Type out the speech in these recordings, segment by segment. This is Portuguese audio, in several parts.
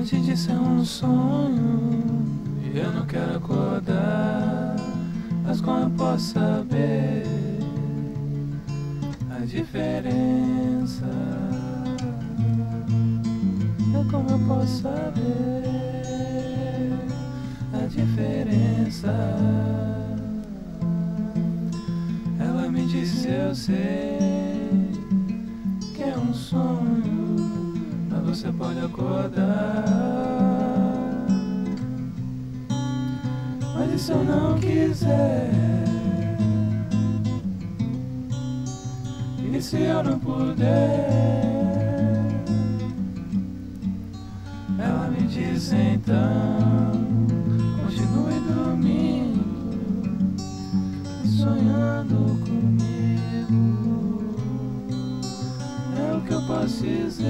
te disse é um sonho e eu não quero acordar, mas como eu posso saber a diferença? Como eu posso saber a diferença? Ela me disse eu sei que é um sonho, mas você pode acordar. Mas e se eu não quiser? E se eu não puder? Ela me disse então, continue dormindo e sonhando comigo. É o que eu posso dizer,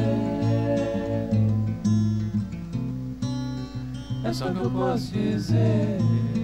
é só o que eu posso dizer.